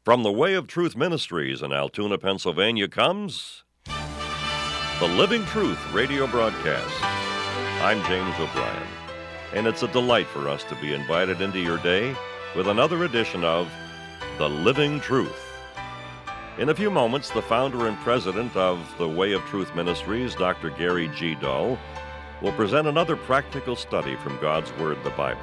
From the Way of Truth Ministries in Altoona, Pennsylvania comes the Living Truth radio broadcast. I'm James O'Brien, and it's a delight for us to be invited into your day with another edition of The Living Truth. In a few moments, the founder and president of the Way of Truth Ministries, Dr. Gary G. Dull, will present another practical study from God's Word, the Bible.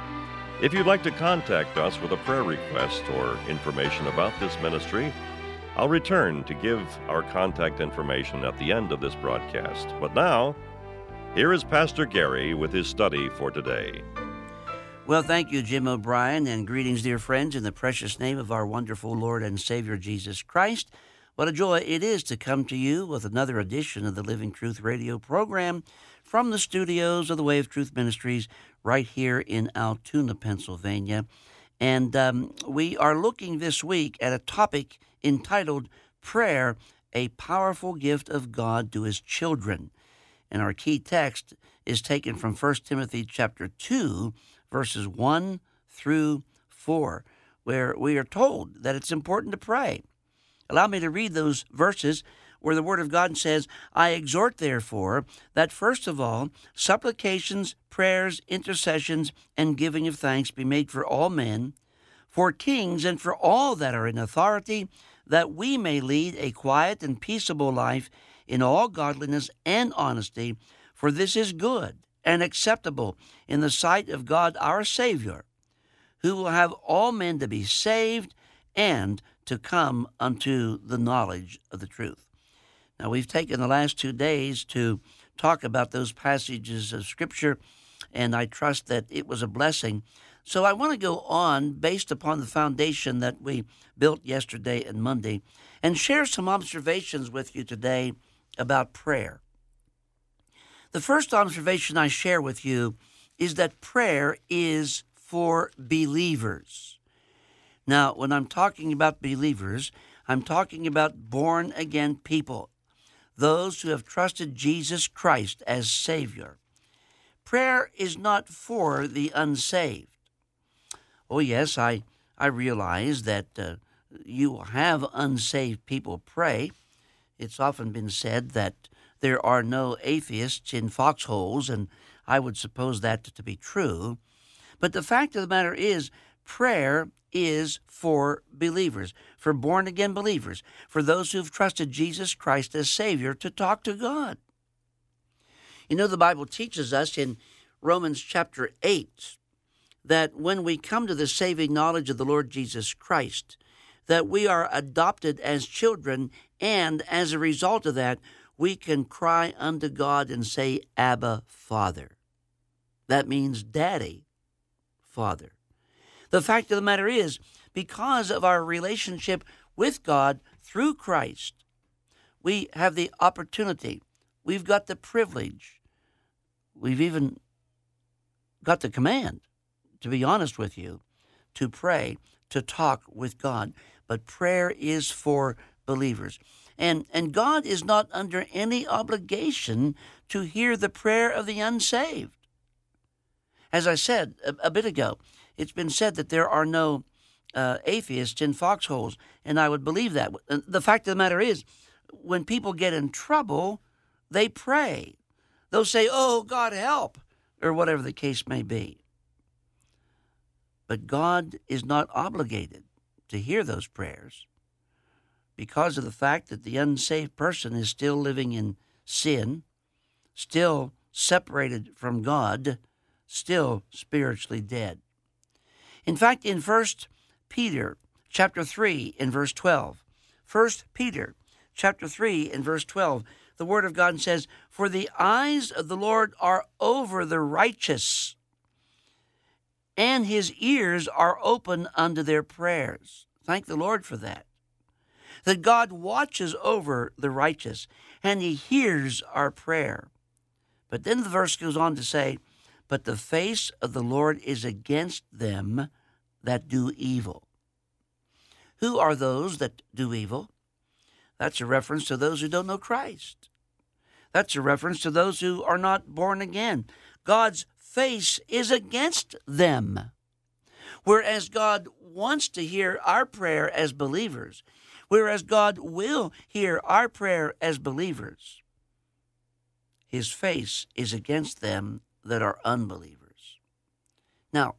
If you'd like to contact us with a prayer request or information about this ministry, I'll return to give our contact information at the end of this broadcast. But now, here is Pastor Gary with his study for today. Well, thank you, Jim O'Brien, and greetings, dear friends, in the precious name of our wonderful Lord and Savior, Jesus Christ. What a joy it is to come to you with another edition of the Living Truth radio program from the studios of the Way of Truth Ministries right here in Altoona, Pennsylvania. And we are looking this week at a topic entitled Prayer, a Powerful Gift of God to His Children. And our key text is taken from 1 Timothy chapter 2, verses 1 through 4, where we are told that it's important to pray. Allow me to read those verses where the Word of God says, I exhort, therefore, that first of all, supplications, prayers, intercessions, and giving of thanks be made for all men, for kings, and for all that are in authority, that we may lead a quiet and peaceable life in all godliness and honesty, for this is good and acceptable in the sight of God our Savior, who will have all men to be saved and to come unto the knowledge of the truth. Now, we've taken the last 2 days to talk about those passages of Scripture, and I trust that it was a blessing. So I want to go on based upon the foundation that we built yesterday and Monday and share some observations with you today about prayer. The first observation I share with you is that prayer is for believers. Now, when I'm talking about believers, I'm talking about born-again people, those who have trusted Jesus Christ as Savior. Prayer is not for the unsaved. Oh, yes, I realize that you have unsaved people pray. It's often been said that there are no atheists in foxholes, and I would suppose that to be true. But the fact of the matter is, prayer is for believers, for born-again believers, for those who've trusted Jesus Christ as Savior to talk to God. You know, the Bible teaches us in Romans chapter 8 that when we come to the saving knowledge of the Lord Jesus Christ, that we are adopted as children, and as a result of that, we can cry unto God and say, Abba, Father. That means Daddy, Father. The fact of the matter is, because of our relationship with God through Christ, we have the opportunity, we've got the privilege, we've even got the command, to be honest with you, to pray, to talk with God. But prayer is for believers. And God is not under any obligation to hear the prayer of the unsaved. As I said a bit ago, it's been said that there are no atheists in foxholes, and I would believe that. The fact of the matter is, when people get in trouble, they pray. They'll say, oh, God, help, or whatever the case may be. But God is not obligated to hear those prayers because of the fact that the unsaved person is still living in sin, still separated from God, still spiritually dead. In fact, in 1 Peter chapter 3 in verse 12, 1 Peter chapter 3 in verse 12, the Word of God says, for the eyes of the Lord are over the righteous, and His ears are open unto their prayers. Thank the Lord for that. That God watches over the righteous, and He hears our prayer. But then the verse goes on to say, but the face of the Lord is against them that do evil. Who are those that do evil? That's a reference to those who don't know Christ. That's a reference to those who are not born again. God's face is against them. Whereas God wants to hear our prayer as believers, whereas God will hear our prayer as believers, his face is against them that are unbelievers. Now,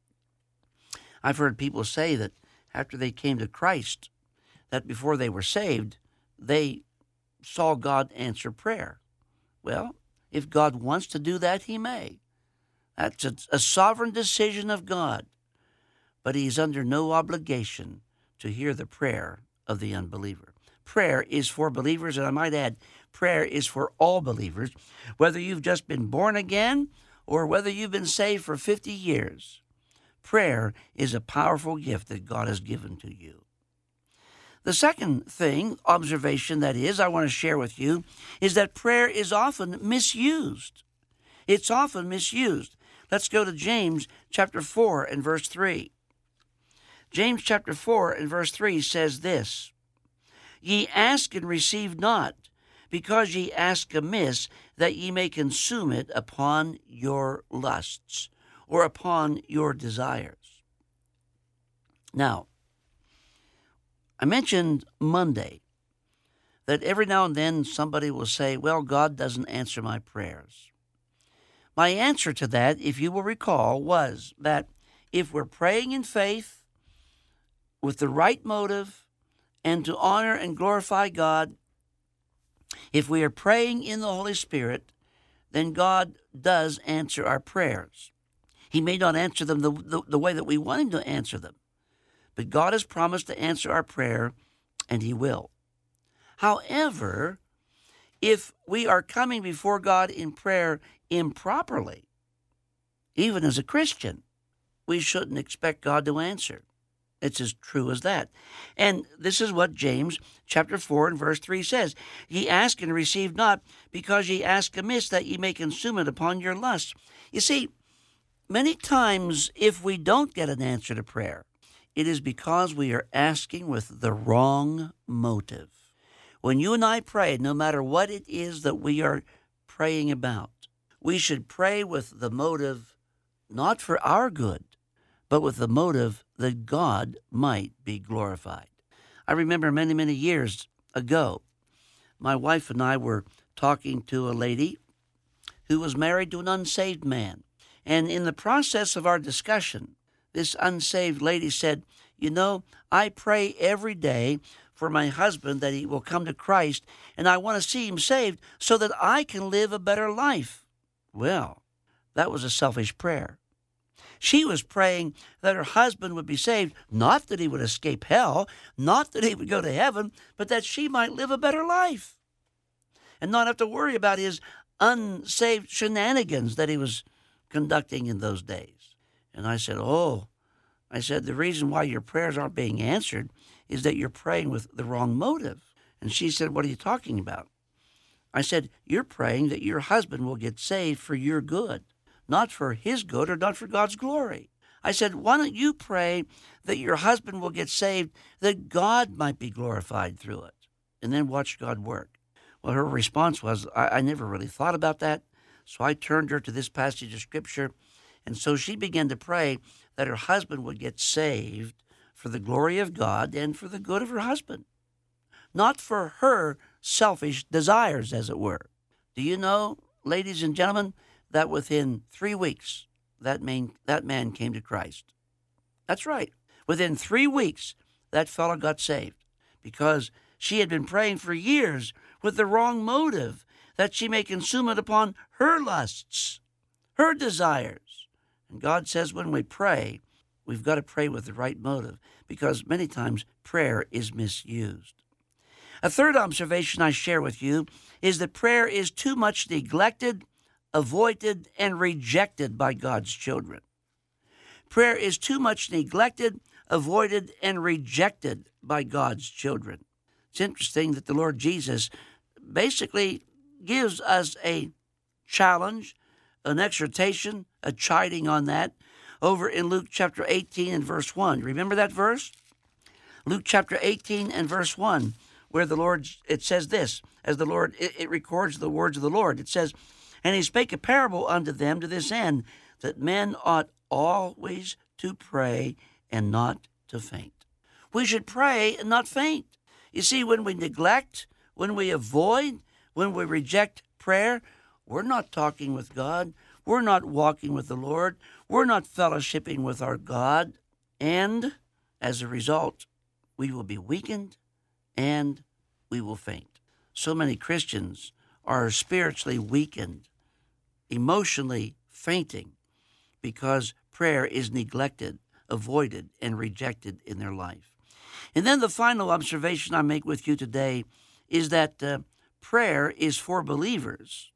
I've heard people say that after they came to Christ, that before they were saved, they saw God answer prayer. Well, if God wants to do that, he may. That's a sovereign decision of God. But he's under no obligation to hear the prayer of the unbeliever. Prayer is for believers, and I might add, prayer is for all believers, whether you've just been born again or whether you've been saved for 50 years. Prayer is a powerful gift that God has given to you. The second observation that is, I want to share with you, is that prayer is often misused. It's often misused. Let's go to James chapter 4 and verse 3. James chapter 4 and verse 3 says this, "Ye ask and receive not, because ye ask amiss, that ye may consume it upon your lusts," or upon your desires. Now, I mentioned Monday that every now and then somebody will say, well, God doesn't answer my prayers. My answer to that, if you will recall, was that if we're praying in faith with the right motive and to honor and glorify God, if we are praying in the Holy Spirit, then God does answer our prayers. He may not answer them the way that we want him to answer them, but God has promised to answer our prayer, and he will. However, if we are coming before God in prayer improperly, even as a Christian, we shouldn't expect God to answer. It's as true as that. And this is what James chapter 4 and verse 3 says. "Ye ask and receive not, because ye ask amiss, that ye may consume it upon your lusts." You see, many times if we don't get an answer to prayer, it is because we are asking with the wrong motive. When you and I pray, no matter what it is that we are praying about, we should pray with the motive not for our good, but with the motive that God might be glorified. I remember many, many years ago, my wife and I were talking to a lady who was married to an unsaved man. And in the process of our discussion, this unsaved lady said, "You know, I pray every day for my husband that he will come to Christ, and I want to see him saved so that I can live a better life." Well, that was a selfish prayer. She was praying that her husband would be saved, not that he would escape hell, not that he would go to heaven, but that she might live a better life and not have to worry about his unsaved shenanigans that he was conducting in those days. And I said, the reason why your prayers aren't being answered is that you're praying with the wrong motive. And she said, "What are you talking about?" I said, "You're praying that your husband will get saved for your good, not for his good or not for God's glory." I said, "Why don't you pray that your husband will get saved, that God might be glorified through it, and then watch God work?" Well, her response was, I never really thought about that. So I turned her to this passage of Scripture, and so she began to pray that her husband would get saved for the glory of God and for the good of her husband, not for her selfish desires, as it were. Do you know, ladies and gentlemen, that within 3 weeks, that man came to Christ? That's right. Within 3 weeks, that fellow got saved because she had been praying for years with the wrong motive, that she may consume it upon her lusts, her desires. And God says when we pray, we've got to pray with the right motive, because many times prayer is misused. A third observation I share with you is that prayer is too much neglected, avoided, and rejected by God's children. Prayer is too much neglected, avoided, and rejected by God's children. It's interesting that the Lord Jesus basically gives us a challenge, an exhortation, a chiding on that over in Luke chapter 18 and verse 1. Remember that verse? Luke chapter 18 and verse 1, where it says this, as the Lord, it records the words of the Lord. It says, "And he spake a parable unto them to this end, that men ought always to pray and not to faint. We should pray and not faint. You see, when we neglect, when we avoid, when we reject prayer, we're not talking with God. We're not walking with the Lord. We're not fellowshipping with our God. And as a result, we will be weakened and we will faint. So many Christians are spiritually weakened, emotionally fainting, because prayer is neglected, avoided, and rejected in their life. And then the final observation I make with you today is that prayer is for believers,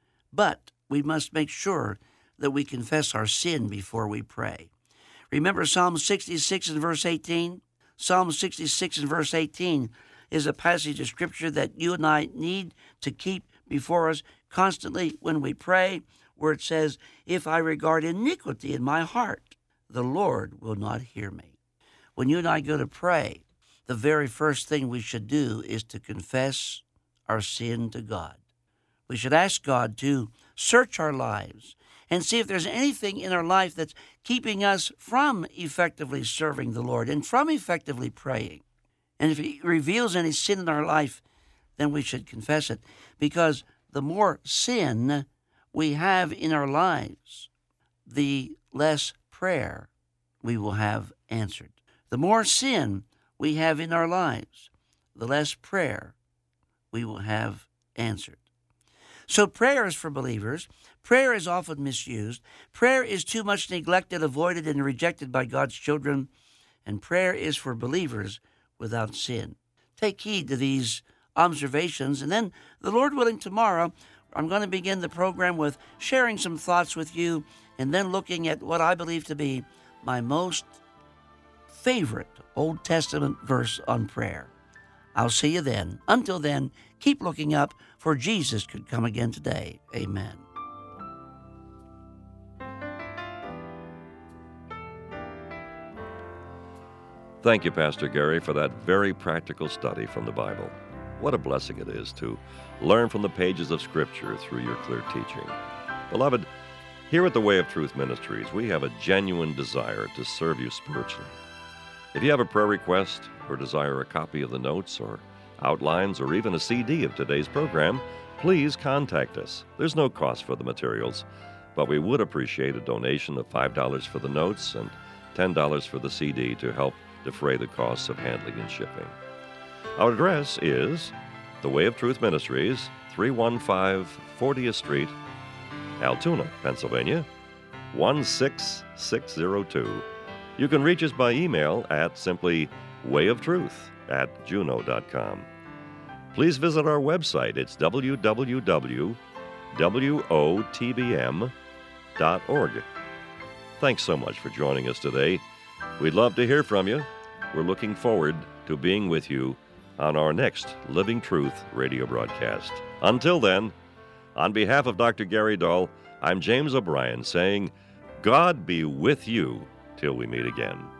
but we must make sure that we confess our sin before we pray. Remember Psalm 66 and verse 18? Psalm 66 and verse 18 is a passage of Scripture that you and I need to keep before us constantly when we pray, where it says, "If I regard iniquity in my heart, the Lord will not hear me." When you and I go to pray, the very first thing we should do is to confess our sin to God. We should ask God to search our lives and see if there's anything in our life that's keeping us from effectively serving the Lord and from effectively praying. And if He reveals any sin in our life, then we should confess it, because the more sin we have in our lives, the less prayer we will have answered. The more sin we have in our lives, the less prayer we will have answered. So prayer is for believers. Prayer is often misused. Prayer is too much neglected, avoided, and rejected by God's children. And prayer is for believers without sin. Take heed to these observations, and then, the Lord willing, tomorrow I'm going to begin the program with sharing some thoughts with you, and then looking at what I believe to be my most favorite Old Testament verse on prayer. I'll see you then. Until then, keep looking up, for Jesus could come again today. Amen. Thank you, Pastor Gary, for that very practical study from the Bible. What a blessing it is to learn from the pages of Scripture through your clear teaching. Beloved, here at the Way of Truth Ministries, we have a genuine desire to serve you spiritually. If you have a prayer request or desire a copy of the notes or outlines or even a CD of today's program, please contact us. There's no cost for the materials, but we would appreciate a donation of $5 for the notes and $10 for the CD to help defray the costs of handling and shipping. Our address is The Way of Truth Ministries, 315 40th Street, Altoona, Pennsylvania, 16602. You can reach us by email at simply wayoftruth@juno.com. Please visit our website. It's www.wotbm.org. Thanks so much for joining us today. We'd love to hear from you. We're looking forward to being with you on our next Living Truth radio broadcast. Until then, on behalf of Dr. Gary Dahl, I'm James O'Brien saying, God be with you till we meet again.